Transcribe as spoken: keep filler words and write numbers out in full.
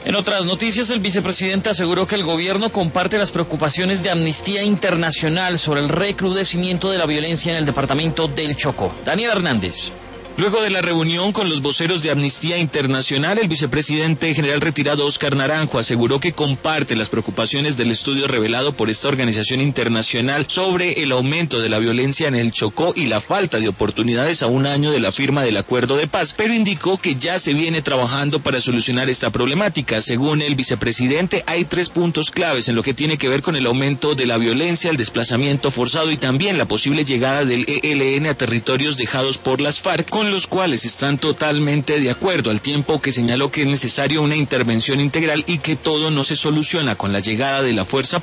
En otras noticias, el vicepresidente aseguró que el gobierno comparte las preocupaciones de Amnistía Internacional sobre el recrudecimiento de la violencia en el departamento del Chocó. Daniel Hernández. Luego de la reunión con los voceros de Amnistía Internacional, el vicepresidente general retirado Óscar Naranjo aseguró que comparte las preocupaciones del estudio revelado por esta organización internacional sobre el aumento de la violencia en el Chocó y la falta de oportunidades a un año de la firma del acuerdo de paz, pero indicó que ya se viene trabajando para solucionar esta problemática. Según el vicepresidente, hay tres puntos claves en lo que tiene que ver con el aumento de la violencia, el desplazamiento forzado y también la posible llegada del E L N a territorios dejados por las FARC, con los cuales están totalmente de acuerdo, al tiempo que señaló que es necesario una intervención integral y que todo no se soluciona con la llegada de la fuerza